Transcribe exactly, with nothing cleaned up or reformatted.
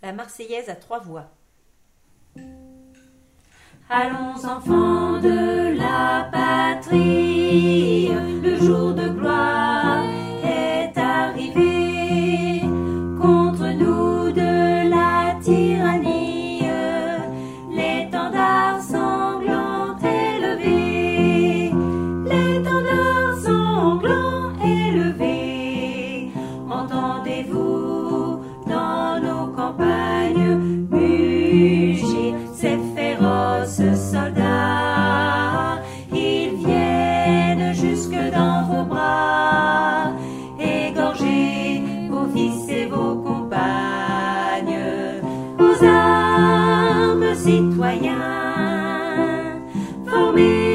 La Marseillaise à trois voix. Allons enfants de la patrie, le jour de gloire est arrivé. Contre nous de la tyrannie, l'étendard sanglant élevé, l'étendard sanglant élevé. Entendez-vous dans nos campagnes mugir ces féroces soldats? Ils viennent jusque dans vos bras, égorger vos fils et vos compagnes. Aux armes, citoyens, formez